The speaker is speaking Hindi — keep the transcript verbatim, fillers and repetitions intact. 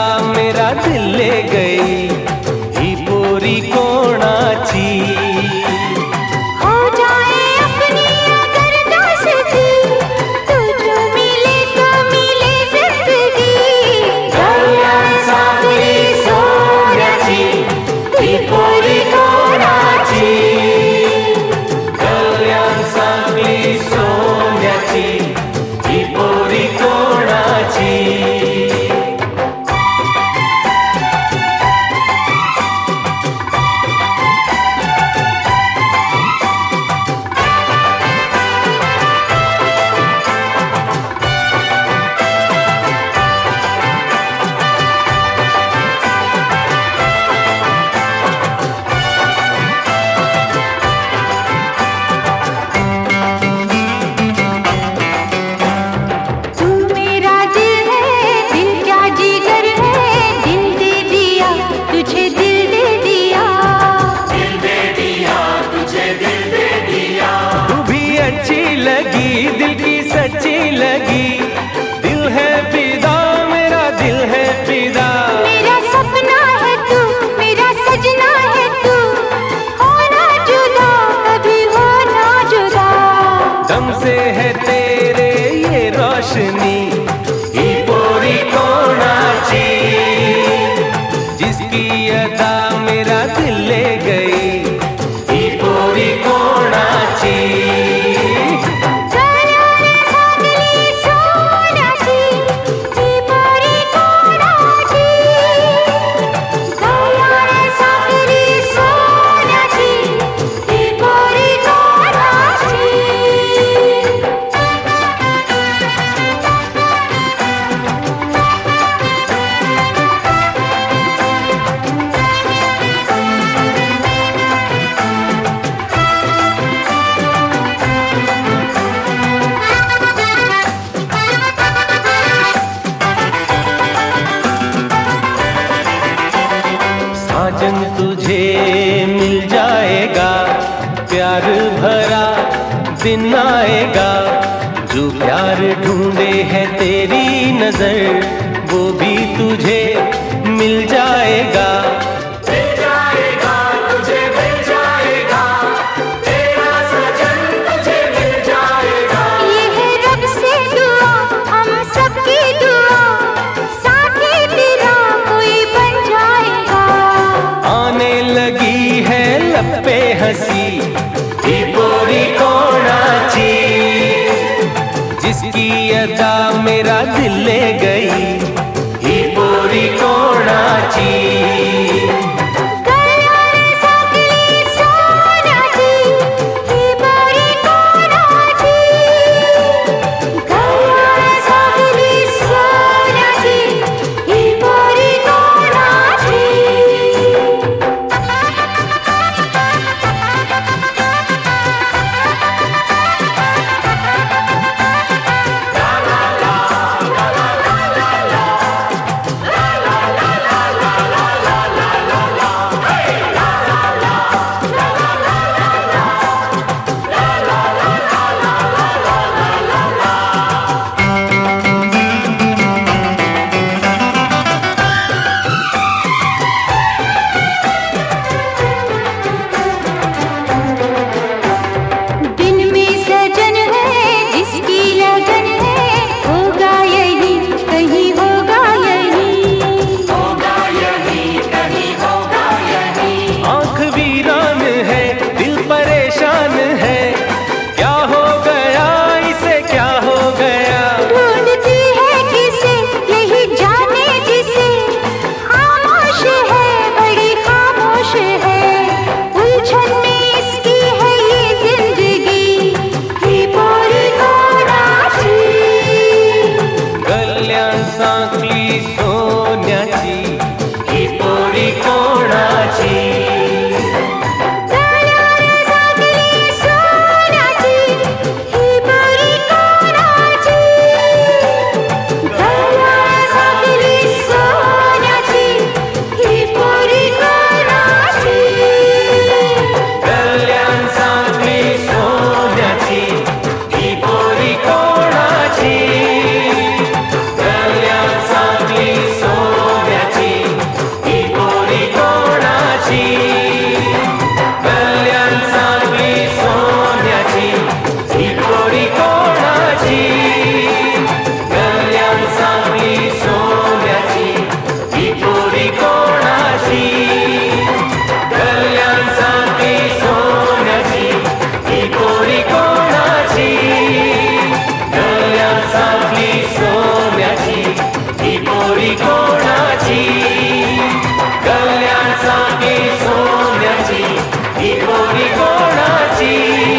मेरा दिल ले गई ही पोरी कोणाची। हो जाए अपनी अगर दोस्ती, तुझे मिले तो मिले जिंदगी। कल्याण सांगली सोन्याची ही पोरी कोणाची। कल्याण सांगली सोन्याची ही पोरी कोणाची। लगी दिल की सच्ची लगी, दिल है फिदा मेरा दिल है फिदा। मेरा सपना है तू, मेरा सजना है तू, होना जुदा कभी होना जुदा। दम से है तेरे ये रोशनी ही पोरी कोणाची। जिसकी अदा मेरा दिल ले गई ही पोरी कोणाची। साजन तुझे मिल जाएगा, प्यार भरा दिन आएगा। जो प्यार ढूंढे है तेरी नजर, वो भी तुझे मिल जाएगा। मिल जाएगा तुझे मिल जाएगा, तेरा सजन तुझे मिल जाएगा। ये है रब से दुआ, हम सबकी दुआ, साथी तेरा कोई बन जाएगा। आने लगी है लब पे हंसी ही पोरी कोणाची। जिसकी अदा मेरा दिल ले गई ही पोरी कोणाची। कोणाची